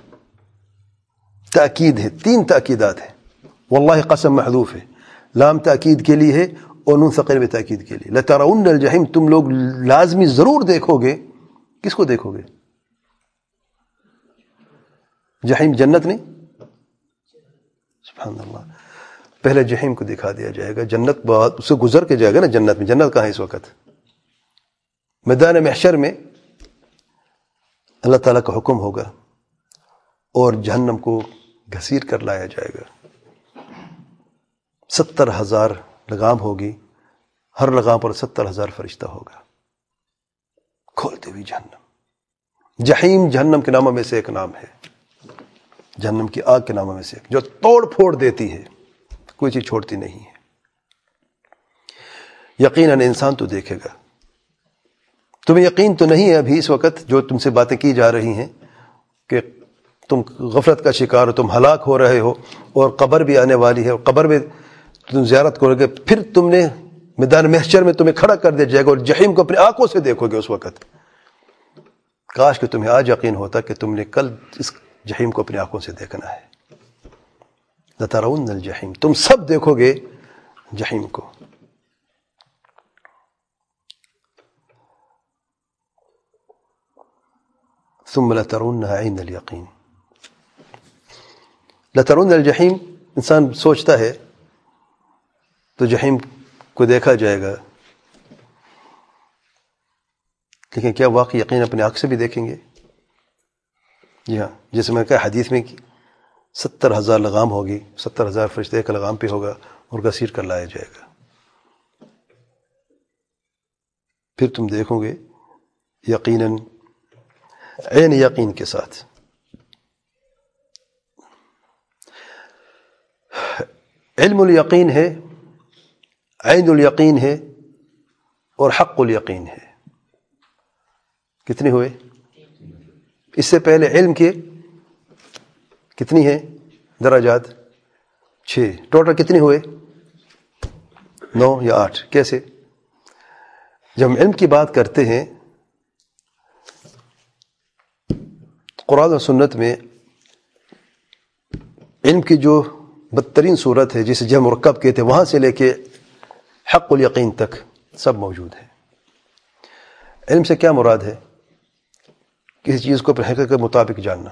تاکید ہے، تین تاکیدات ہیں۔ واللہ قسم محذوف ہے، لام تاکید کے لیے ہے اور نون ثقیل میں تاکید کے لیے۔ لترون الجحیم، تم لوگ لازمی ضرور دیکھو گے۔ کس کو دیکھو گے؟ جحیم جنت نہیں، سبحان اللہ، پہلے جحیم کو دکھا دیا جائے گا، جنت بہت اس سے گزر کے جائے گا نا۔ جنت میں، جنت کہاں ہے اس وقت؟ میدان محشر میں اللہ تعالیٰ کا حکم ہوگا اور جہنم کو گھسیٹ کر لایا جائے گا۔ ستر ہزار لگام ہوگی، ہر لگام پر ستر ہزار فرشتہ ہوگا، کھولتے ہوئی جہنم۔ جحیم جہنم کے ناموں میں سے ایک نام ہے، جہنم کی آگ کے ناموں میں سے ایک، جو توڑ پھوڑ دیتی ہے، کوئی چیز چھوڑتی نہیں ہے۔ یقیناً انسان تو دیکھے گا۔ تمہیں یقین تو نہیں ہے ابھی اس وقت جو تم سے باتیں کی جا رہی ہیں کہ تم غفلت کا شکار ہو، تم ہلاک ہو رہے ہو، اور قبر بھی آنے والی ہے، اور قبر میں تم زیارت کرو گے، پھر تم نے میدان محشر میں تمہیں کھڑا کر دیا جائے گا اور جحیم کو اپنی آنکھوں سے دیکھو گے اس وقت۔ کاش کہ تمہیں آج یقین ہوتا کہ تم نے کل اس جحیم کو اپنی آنکھوں سے دیکھنا ہے۔ لترون الجحیم، تم سب دیکھو گے جحیم کو۔ ثم لترونها عین الیقین، لترون الجحیم، انسان سوچتا ہے تو جحیم کو دیکھا جائے گا، لیکن کیا واقعی یقین اپنے آنکھ سے بھی دیکھیں گے؟ جی ہاں، جیسے میں کہا حدیث میں کہ ستر ہزار لگام ہوگی، ستر ہزار فرشتے ایک لگام پہ ہوگا اور گھسیٹ کر لایا جائے گا۔ پھر تم دیکھو گے یقیناً عین یقین کے ساتھ۔ علم الیقین ہے عین الیقین ہے اور حق الیقین ہے. کتنے ہوئے؟ اس سے پہلے علم کے کتنی ہیں درجات؟ چھ. ٹوٹل کتنے ہوئے؟ نو یا آٹھ. کیسے؟ جب ہم علم کی بات کرتے ہیں قرآن و سنت میں علم کی جو بدترین صورت ہے جسے جہل مرکب کہتے ہیں، وہاں سے لے کے حق الیقین تک سب موجود ہے. علم سے کیا مراد ہے؟ کسی چیز کو اپنے حقیقت کے مطابق جاننا،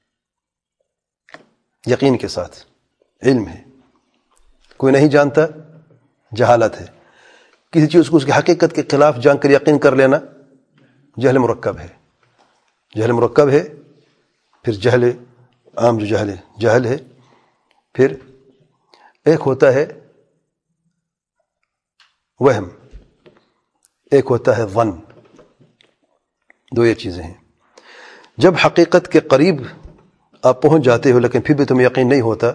یقین کے ساتھ علم ہے. کوئی نہیں جانتا، جہالت ہے. کسی چیز کو اس کی حقیقت کے خلاف جان کر یقین کر لینا جہل مرکب ہے. جہل مرکب ہے، پھر جہل عام جو جہل ہے جہل ہے، پھر ایک ہوتا ہے وہم، ایک ہوتا ہے ظن. دو یہ چیزیں ہیں. جب حقیقت کے قریب آپ پہنچ جاتے ہو لیکن پھر بھی تمہیں یقین نہیں ہوتا،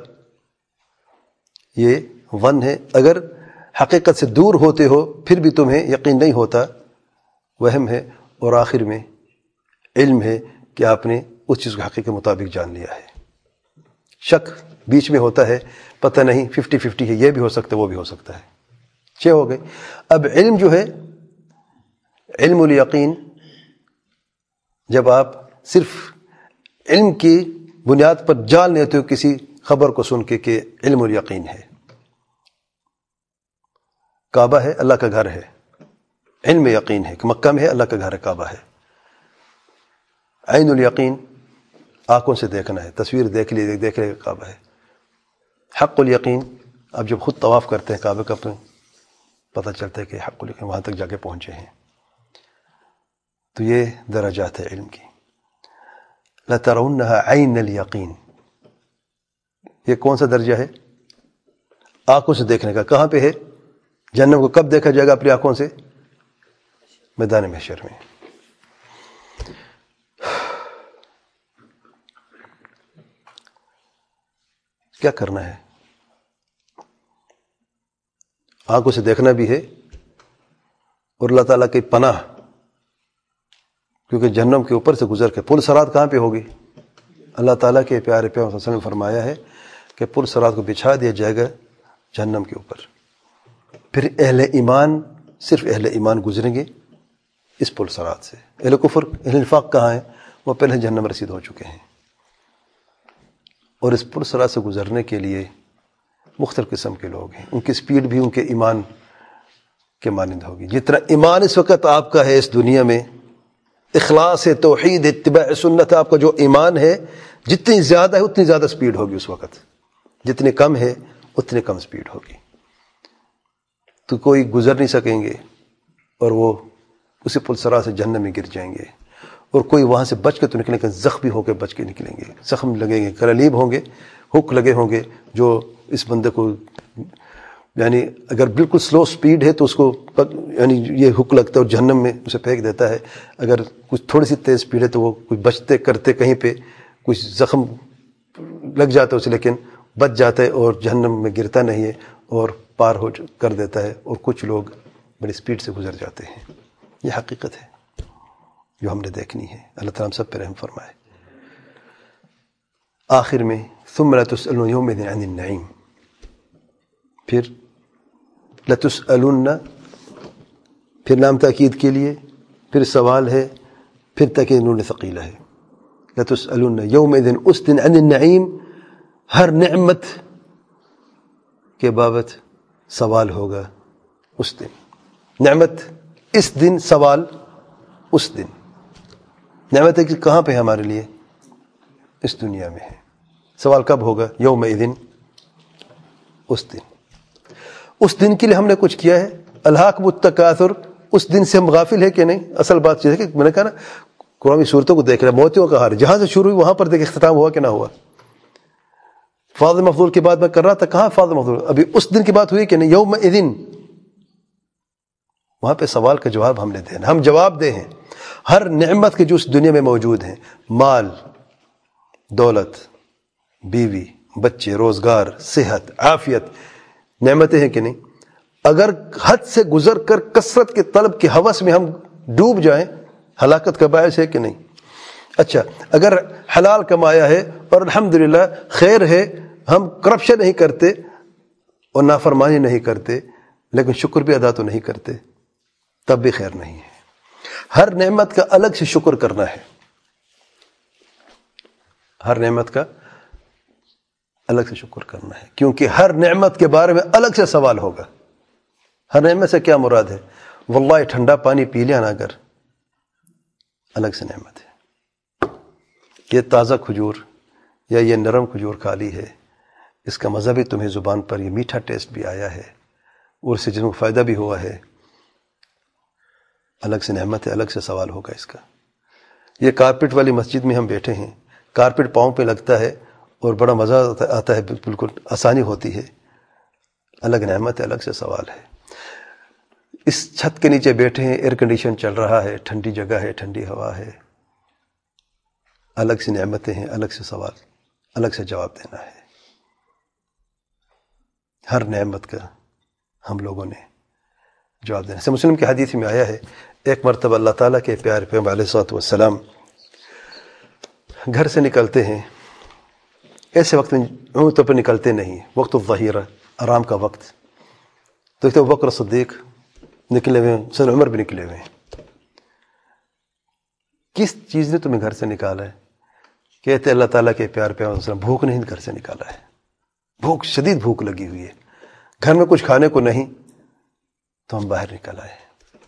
یہ ظن ہے. اگر حقیقت سے دور ہوتے ہو پھر بھی تمہیں یقین نہیں ہوتا، وہم ہے. اور آخر میں علم ہے کہ آپ نے اس چیز کو حقیقت کے مطابق جان لیا ہے. شک بیچ میں ہوتا ہے، پتہ نہیں، ففٹی ففٹی ہے، یہ بھی ہو سکتا ہے وہ بھی ہو سکتا ہے. چھ ہو گئے. اب علم جو ہے علم الیقین، جب آپ صرف علم کی بنیاد پر جان لیتے ہو کسی خبر کو سن کے کہ علم الیقین ہے. کعبہ ہے، اللہ کا گھر ہے، علم یقین ہے کہ مکہ میں ہے، اللہ کا گھر ہے، کعبہ ہے. عین الیقین آنکھوں سے دیکھنا ہے، تصویر دیکھ لی دیکھ لے کعبہ ہے. حق الیقین اب جب خود طواف کرتے ہیں کعبہ کا پتہ چلتا ہے کہ حق الیقین وہاں تک جا کے پہنچے ہیں. تو یہ درجات ہے علم کی. لَتَرَوْنَّهَا عَيْنَ الْيَقِينِ، یہ کون سا درجہ ہے؟ آنکھوں سے دیکھنے کا. کہاں پہ ہے؟ جہنم کو کب دیکھا جائے گا اپنی آنکھوں سے؟ میدان محشر میں. کیا کرنا ہے؟ آنکھوں سے دیکھنا بھی ہے اور اللہ تعالیٰ کی پناہ، کیونکہ جہنم کے اوپر سے گزر کے پل صراط کہاں پہ ہوگی؟ اللہ تعالیٰ کے پیارے پیغمبر صلی اللہ علیہ وسلم نے فرمایا ہے کہ پل صراط کو بچھا دیا جائے گا جہنم کے اوپر. پھر اہل ایمان، صرف اہل ایمان گزریں گے اس پل صراط سے. اہل کفر، اہل نفاق کہاں ہیں؟ وہ پہلے جہنم رسید ہو چکے ہیں. اور اس پل صراط سے گزرنے کے لیے مختلف قسم کے لوگ ہیں. ان کی سپیڈ بھی ان کے ایمان کے مانند ہوگی. جتنا ایمان اس وقت آپ کا ہے اس دنیا میں، اخلاص ہے، توحید، اتباع سنت، آپ کا جو ایمان ہے جتنی زیادہ ہے اتنی زیادہ سپیڈ ہوگی اس وقت. جتنی کم ہے اتنی کم سپیڈ ہوگی. تو کوئی گزر نہیں سکیں گے اور وہ اسی پل صراط سے جہنم میں گر جائیں گے. اور کوئی وہاں سے بچ کے تو نکلیں گے، زخمی ہو کے بچ کے نکلیں گے. زخم لگیں گے، کلاليب ہوں گے، ہک لگے ہوں گے جو اس بندے کو، یعنی اگر بالکل سلو سپیڈ ہے تو اس کو یعنی یہ ہک لگتا ہے اور جہنم میں اسے پھینک دیتا ہے. اگر کچھ تھوڑی سی تیز سپیڈ ہے تو وہ کچھ بچتے کرتے کہیں پہ کچھ زخم لگ جاتا ہے اسے، لیکن بچ جاتا ہے اور جہنم میں گرتا نہیں ہے اور پار ہو کر دیتا ہے. اور کچھ لوگ بڑی سپیڈ سے گزر جاتے ہیں. یہ حقیقت ہے جو ہم نے دیکھنی ہے. اللہ تعالیٰ ہم سب پہ رحم فرمائے. آخر میں ثم لتسألن يومئذ عن النعیم، پھر لتسألن، پھر لام تاکید کے لیے، پھر سوال ہے، پھر تاکید نون ثقیلہ ہے. لتسألن یومئذ، اس دن، عن النعیم، ہر نعمت کے بابت سوال ہوگا اس دن. نعمت اس دن، سوال اس دن. نعمت ہے کہ کہاں پہ ہے ہمارے لیے؟ اس دنیا میں ہے. سوال کب ہوگا؟ یومئذ، اس دن. اس دن کے لیے ہم نے کچھ کیا ہے؟ الہاکم التکاثر، اس دن سے ہم غافل ہے کہ نہیں؟ اصل بات یہ ہے کہ میں نے کہا نا قرآن صورتوں کو دیکھ رہا ہے، موتیوں کا ہار جہاں سے شروع ہوئی وہاں پر دیکھ اختتام ہوا کہ نہ ہوا. فاضل مفضول کی بات میں کر رہا تھا، کہاں فاضل مفضول؟ ابھی اس دن کی بات ہوئی کہ نہیں؟ یومئذ، وہاں پہ سوال کا جواب ہم نے دینا. ہم جواب دیں ہیں ہر نعمت کے جو اس دنیا میں موجود ہیں، مال، دولت، بیوی، بچے، روزگار، صحت، عافیت، نعمتیں ہیں کہ نہیں؟ اگر حد سے گزر کر کثرت کے طلب کے ہوس میں ہم ڈوب جائیں ہلاکت کا باعث ہے کہ نہیں؟ اچھا اگر حلال کمایا ہے اور الحمدللہ خیر ہے، ہم کرپشن نہیں کرتے اور نافرمانی نہیں کرتے، لیکن شکر بھی ادا تو نہیں کرتے، تب بھی خیر نہیں ہے۔ ہر نعمت کا الگ سے شکر کرنا ہے، ہر نعمت کا الگ سے شکر کرنا ہے، کیونکہ ہر نعمت کے بارے میں الگ سے سوال ہوگا۔ ہر نعمت سے کیا مراد ہے؟ واللہ ٹھنڈا پانی پی لیا نا اگر، الگ سے نعمت ہے۔ یہ تازہ کھجور یا یہ نرم کھجور کھا لی ہے، اس کا مزہ بھی تمہیں زبان پر، یہ میٹھا ٹیسٹ بھی آیا ہے اور اس سے جن کو فائدہ بھی ہوا ہے، الگ سے نعمت ہے، الگ سے سوال ہوگا اس کا۔ یہ کارپیٹ والی مسجد میں ہم بیٹھے ہیں، کارپیٹ پاؤں پہ لگتا ہے اور بڑا مزہ آتا ہے، بالکل آسانی ہوتی ہے، الگ نعمت ہے، الگ سے سوال ہے۔ اس چھت کے نیچے بیٹھے ہیں، ایئر کنڈیشن چل رہا ہے، ٹھنڈی جگہ ہے، ٹھنڈی ہوا ہے، الگ سی نعمتیں ہیں، الگ سے سوال، الگ سے جواب دینا ہے۔ ہر نعمت کا ہم لوگوں نے جواب دینا ہے۔ مسلم کی حدیث میں آیا ہے، ایک مرتبہ اللہ تعالیٰ کے پیارے پیغمبر علیہ الصلوۃ والسلام گھر سے نکلتے ہیں، ایسے وقت میں عمومی طور پر نکلتے نہیں، وقت الظہیرہ، آرام کا وقت، تو ابو بکر صدیق نکلے ہوئے ہیں، سیدنا عمر بھی نکلے ہوئے ہیں۔ کس چیز نے تمہیں گھر سے نکالا ہے؟ کہتے اللہ تعالیٰ کے پیارے پیغمبر صلی اللہ علیہ وسلم، بھوک نہیں گھر سے نکالا ہے، بھوک، شدید بھوک لگی ہوئی ہے، گھر میں کچھ کھانے کو نہیں، تو ہم باہر نکل آئے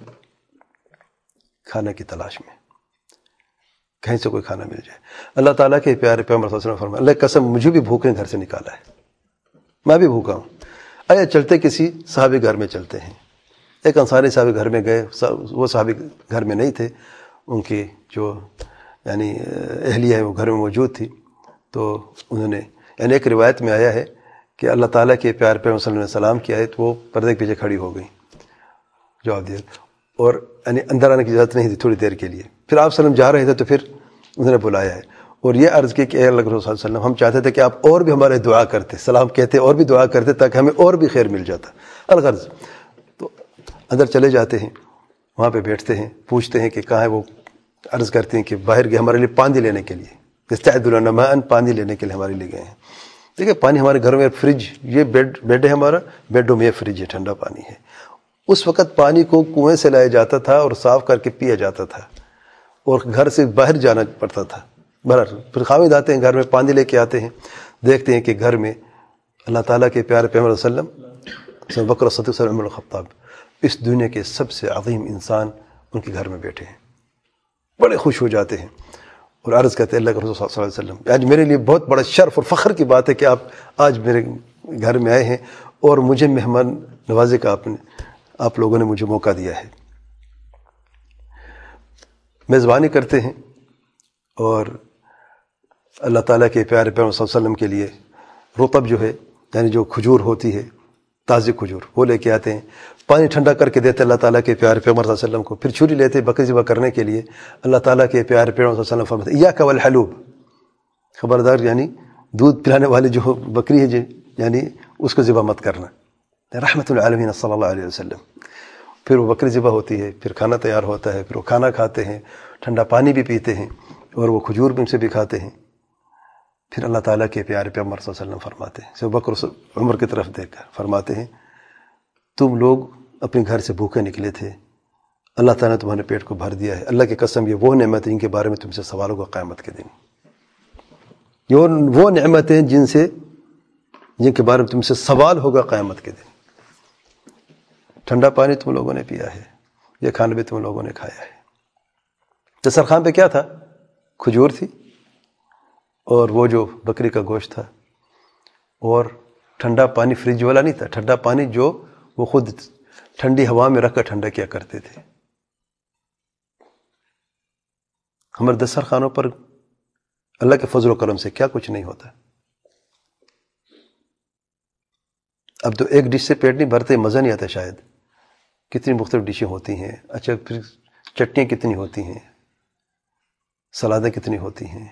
کھانے کی تلاش میں، کہیں سے کوئی کھانا مل جائے۔ اللہ تعالیٰ کے پیارے پیغمبر صلی اللہ علیہ وسلم فرمایا، اللہ قسم مجھے بھی بھوک نے گھر سے نکالا ہے، میں بھی بھوکا ہوں، آیا چلتے کسی صحابی گھر میں چلتے ہیں۔ ایک انصاری صحابی گھر میں گئے، وہ صحابی گھر میں نہیں تھے، ان کی جو یعنی اہلیہ ہے وہ گھر میں موجود تھی، تو انہوں نے، یعنی ایک روایت میں آیا ہے کہ اللہ تعالیٰ کے پیارے پیغمبر صلی اللہ علیہ وسلم کی آیت وہ پردے کے پیچھے کھڑی ہو گئی، جواب دیا، اور یعنی اندر آنے کی اجازت نہیں تھی تھوڑی دیر کے لیے۔ پھر آپ صلی اللہ علیہ وسلم جا رہے تھے تو پھر انہوں نے بلایا ہے اور یہ عرض کی کہ اے اللہ کے رسول صلی اللہ علیہ وسلم، ہم چاہتے تھے کہ آپ اور بھی ہمارے دعا کرتے، سلام کہتے اور بھی دعا کرتے تاکہ ہمیں اور بھی خیر مل جاتا، الغرض۔ تو اندر چلے جاتے ہیں، وہاں پہ بیٹھتے ہیں، پوچھتے ہیں کہ کہاں ہے وہ، عرض کرتے ہیں کہ باہر گئے ہمارے لیے پانی لینے کے لیے، استعدوا لنا ماء، پانی لینے کے لیے ہمارے لیے گئے ہیں۔ دیکھیں پانی ہمارے گھر میں، فریج، یہ بیڈ بیڈ ہے ہمارا، بیڈ روم یہ فریج ہے، ٹھنڈا پانی ہے۔ اس وقت پانی کو کنویں سے لایا جاتا تھا اور صاف کر کے پیا جاتا تھا اور گھر سے باہر جانا پڑتا تھا۔ برابر پھر خامد آتے ہیں گھر میں، پانی لے کے آتے ہیں، دیکھتے ہیں کہ گھر میں اللہ تعالیٰ کے پیارے پیغمبر صلی اللہ علیہ وسلم، ابو بکر صدیق صلی اللہ علیہ الخطاب، اس دنیا کے سب سے عظیم انسان ان کے گھر میں بیٹھے ہیں، بڑے خوش ہو جاتے ہیں اور عرض کرتے ہیں اللہ کے رسول صلی اللہ علیہ وسلم، آج میرے لیے بہت بڑا شرف اور فخر کی بات ہے کہ آپ آج میرے گھر میں آئے ہیں اور مجھے مہمان نوازی کا آپ نے آپ لوگوں نے مجھے موقع دیا ہے۔ میزبانی کرتے ہیں اور اللہ تعالیٰ کے پیارے پیغمبر صلی اللہ علیہ وسلم کے لیے رطب جو ہے، یعنی جو کھجور ہوتی ہے، تازی کھجور، وہ لے کے آتے ہیں، پانی ٹھنڈا کر کے دیتے اللہ تعالیٰ کے پیارے پیغمبر صلی اللہ علیہ وسلم کو، پھر چھری لیتے بکری ذبح کرنے کے لیے، اللہ تعالیٰ کے پیارے پیغمبر صلی اللہ علیہ وسلم فرماتے ایاک والحلوب، خبردار یعنی دودھ پلانے والی جو بکری ہے جی، یعنی اس کو ذبح مت کرنا، رحمت العالمین صلی اللہ علیہ وسلم۔ پھر وہ بکری ذبح ہوتی ہے، پھر کھانا تیار ہوتا ہے، پھر وہ کھانا کھاتے ہیں، ٹھنڈا پانی بھی پیتے ہیں اور وہ کھجور بھی ان سے بھی کھاتے ہیں۔ پھر اللہ تعالیٰ کے پیارے پیغمبر صلی اللہ علیہ وسلم فرماتے ہیں، ابو بکر عمر کی طرف دیکھ کر فرماتے ہیں، تم لوگ اپنے گھر سے بھوکے نکلے تھے، اللہ تعالیٰ نے تمہارے پیٹ کو بھر دیا ہے، اللہ کی قسم یہ وہ نعمت ہے جن کے بارے میں تم سے سوال ہوگا قیامت کے دن، یہ وہ نعمتیں جن سے جن کے بارے میں تم سے سوال ہوگا قیامت کے دن۔ ٹھنڈا پانی تم لوگوں نے پیا ہے، یہ کھانا بھی تم لوگوں نے کھایا ہے۔ دسترخوان پہ کیا تھا؟ کھجور تھی اور وہ جو بکری کا گوشت تھا، اور ٹھنڈا پانی، فریج والا نہیں تھا، ٹھنڈا پانی جو وہ خود ٹھنڈی ہوا میں رکھ کر ٹھنڈا کیا کرتے تھے۔ ہمارے دسترخوانوں پر اللہ کے فضل و کرم سے کیا کچھ نہیں ہوتا۔ اب تو ایک ڈش سے پیٹ نہیں بھرتے، مزہ نہیں آتا شاید، کتنی مختلف ڈشیں ہوتی ہیں، اچھا پھر چٹنیاں کتنی ہوتی ہیں، سلادیں کتنی ہوتی ہیں،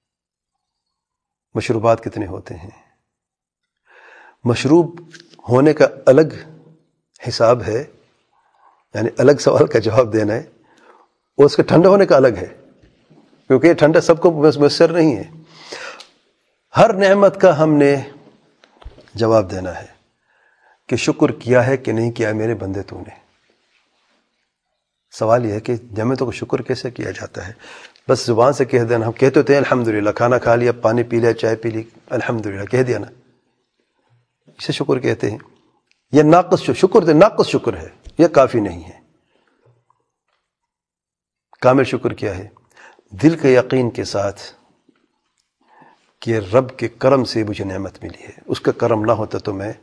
مشروبات کتنے ہوتے ہیں۔ مشروب ہونے کا الگ حساب ہے، یعنی الگ سوال کا جواب دینا ہے، اور اس کے ٹھنڈے ہونے کا الگ ہے، کیونکہ یہ ٹھنڈا سب کو میسر نہیں ہے۔ ہر نعمت کا ہم نے جواب دینا ہے کہ شکر کیا ہے کہ نہیں کیا میرے بندے تو نے۔ سوال یہ ہے کہ نعمتوں کو شکر کیسے کیا جاتا ہے؟ بس زبان سے کہہ دینا، ہم کہتے ہوتے ہیں الحمدللہ، کھانا کھا لیا، پانی پی لیا، چائے پی لی، الحمدللہ کہہ دیا نا، اسے شکر کہتے ہیں۔ یہ ناقص شکر ہے، ناقص شکر ہے، یہ کافی نہیں ہے۔ کامل شکر کیا ہے؟ دل کے یقین کے ساتھ کہ رب کے کرم سے مجھے نعمت ملی ہے، اس کا کرم نہ ہوتا تو میں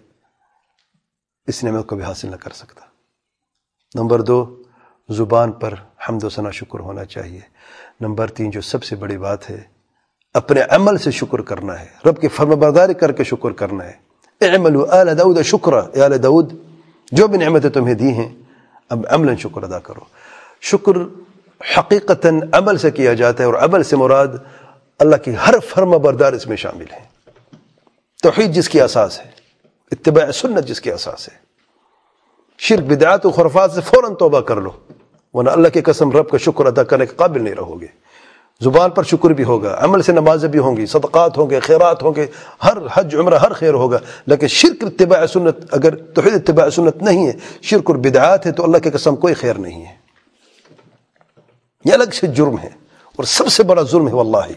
اس نعمت کو بھی حاصل نہ کر سکتا۔ نمبر دو، زبان پر حمد و ثنا شکر ہونا چاہیے۔ نمبر تین، جو سب سے بڑی بات ہے، اپنے عمل سے شکر کرنا ہے، رب کی فرمانبرداری کر کے شکر کرنا ہے۔ اعملوا آل داؤد شکرا، اے آل داؤد جو بھی نعمتیں تمہیں دی ہیں اب عملاً شکر ادا کرو۔ شکر حقیقتاً عمل سے کیا جاتا ہے، اور عمل سے مراد اللہ کی ہر فرما بردار اس میں شامل ہے۔ توحید جس کی اساس ہے، اتباع سنت جس کی اساس ہے، شرک بدعات و خرافات سے فوراً توبہ کر لو، ورنہ اللہ کی قسم رب کا شکر ادا کرنے کے قابل نہیں رہو گے۔ زبان پر شکر بھی ہوگا، عمل سے نمازیں بھی ہوں گی، صدقات ہوں گے، خیرات ہوں گے، ہر حج عمرہ ہر خیر ہوگا، لیکن شرک اتباع سنت، اگر توحید اتباع سنت نہیں ہے، شرک اور بدعات ہے، تو اللہ کی قسم کوئی خیر نہیں ہے۔ یہ الگ سے جرم ہے، اور سب سے بڑا جرم ہے واللہ۔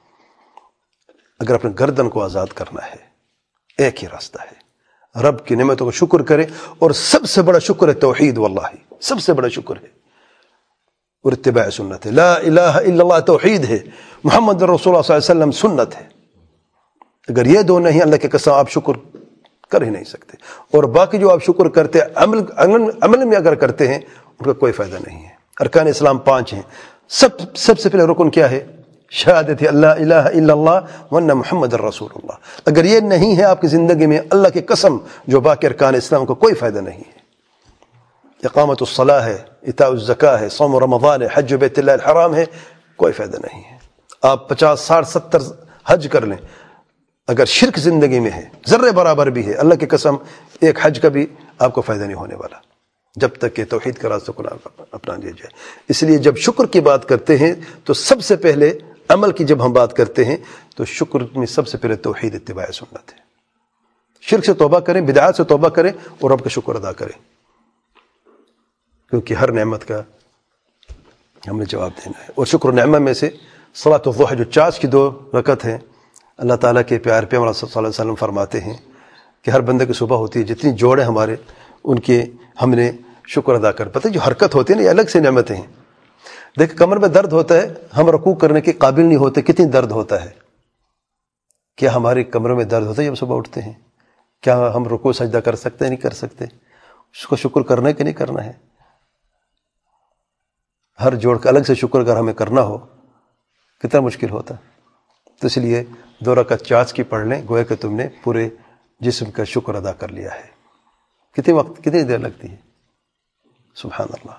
اگر اپنے گردن کو آزاد کرنا ہے، ایک ہی راستہ ہے، رب کی نعمتوں کو شکر کرے، اور سب سے بڑا شکر ہے توحید، واللہ سب سے بڑا شکر ہے، اور اتباع سنت ہے۔ لا الہ الا اللہ توحید ہے، محمد رسول اللہ صلی اللہ علیہ وسلم سنت ہے۔ اگر یہ دو نہیں، اللہ کی قسم آپ شکر کر ہی نہیں سکتے، اور باقی جو آپ شکر کرتے عمل عمل میں اگر کرتے ہیں ان کا کوئی فائدہ نہیں ہے۔ ارکان اسلام پانچ ہیں، سب سب سے پہلے رکن کیا ہے؟ شہادت اللہ الہ الا اللہ وان محمد الرسول اللہ۔ اگر یہ نہیں ہے آپ کی زندگی میں، اللہ کی قسم جو باقی ارکان اسلام کا کوئی فائدہ نہیں ہے۔ اقامت الصلاح ہے، ایتاء الزکاة ہے، صوم رمضان ہے، حج بیت اللہ الحرام ہے، کوئی فائدہ نہیں ہے۔ آپ پچاس ساٹھ ستر حج کر لیں، اگر شرک زندگی میں ہے، ذرے برابر بھی ہے، اللہ کی قسم ایک حج کا بھی آپ کو فائدہ نہیں ہونے والا، جب تک کہ توحید کا راستہ کو اپنا لیا جائے۔ اس لیے جب شکر کی بات کرتے ہیں تو سب سے پہلے عمل کی جب ہم بات کرتے ہیں تو شکر میں سب سے پہلے توحید اتباع سنت ہے۔ شرک سے توبہ کریں، بدعات سے توبہ کریں، اور رب کا شکر ادا کریں، کیونکہ ہر نعمت کا ہم نے جواب دینا ہے۔ اور شکر نعمت میں سے صلاۃ الضحی جو چاش کی دو رکعت ہیں، اللہ تعالیٰ کے پیار پیغمبر صلی اللہ علیہ وسلم فرماتے ہیں کہ ہر بندے کی صبح ہوتی ہے، جتنی جوڑے ہمارے ان کے ہم نے شکر ادا کر، پتہ جو حرکت ہوتی ہے نا، یہ الگ سے نعمتیں ہیں۔ دیکھ کمر میں درد ہوتا ہے، ہم رکوع کرنے کے قابل نہیں ہوتے، کتنی درد ہوتا ہے۔ کیا ہماری کمر میں درد ہوتا ہے جب صبح اٹھتے ہیں؟ کیا ہم رکوع سجدہ کر سکتے ہیں؟ نہیں کر سکتے۔ اس کو شکر کرنا ہے کہ نہیں کرنا ہے؟ ہر جوڑ کا الگ سے شکر اگر ہمیں کرنا ہو کتنا مشکل ہوتا۔ تو اس لیے دو رکعت چاچ کی پڑھ لیں، گویا کہ تم نے پورے جسم کا شکر ادا کر لیا ہے۔ کتنی وقت کتنی دیر لگتی ہے؟ سبحان اللہ۔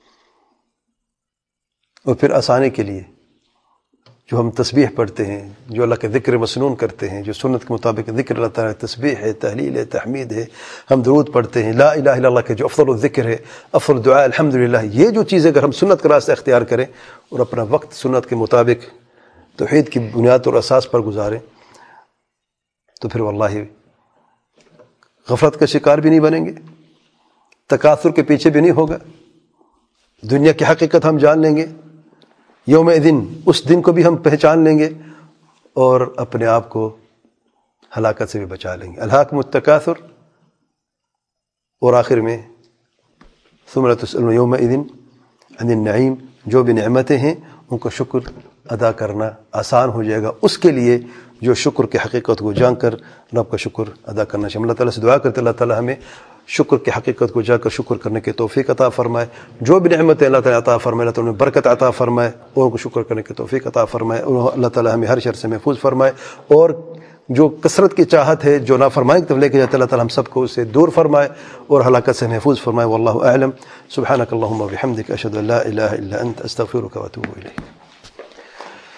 اور پھر آسانی کے لیے جو ہم تسبیح پڑھتے ہیں، جو اللہ کے ذکر مسنون کرتے ہیں، جو سنت کے مطابق ذکر اللہ تعالیٰ تسبیح ہے، تحلیل ہے، تحمید ہے، ہم درود پڑھتے ہیں، لا الہ الا اللہ کے جو افضل الذکر ہے، افضل الدعاء الحمدللہ، یہ جو چیزیں اگر ہم سنت کا راستہ اختیار کریں اور اپنا وقت سنت کے مطابق توحید کی بنیاد اور اساس پر گزاریں، تو پھر واللہ غفلت کا شکار بھی نہیں بنیں گے، تکاثر کے پیچھے بھی نہیں ہوگا، دنیا کی حقیقت ہم جان لیں گے، یوم دن اس دن کو بھی ہم پہچان لیں گے، اور اپنے آپ کو ہلاکت سے بھی بچا لیں گے۔ الہاکم التکاثر، اور آخر میں ثم لتسألن یومئذ عن النعیم، جو بھی نعمتیں ہیں ان کو شکر ادا کرنا آسان ہو جائے گا اس کے لیے جو شکر کی حقیقت کو جان کر رب کا شکر ادا کرنا چاہیے۔ اللہ تعالیٰ سے دعا کرتے اللہ تعالیٰ ہمیں شکر کی حقیقت کو جا کر شکر کرنے کی توفیق عطا فرمائے، جو بھی نعمتیں اللہ تعالیٰ عطا فرمائے اللہ تعالیٰ برکت عطا فرمائے، اور ان کو شکر کرنے کی توفیق عطا فرمائے، اور اللہ تعالیٰ ہمیں ہر شر سے محفوظ فرمائے، اور جو کثرت کی چاہت ہے جو نافرمانی کی طرف لے کے جاتے اللہ تعالیٰ ہم سب کو اس سے دور فرمائے اور ہلاکت سے محفوظ فرمائے۔ واللہ اعلم، سبحانک اللہم و بحمدک، اشہد ان لا الہ الا انت، استغفرک و اتوب الیک۔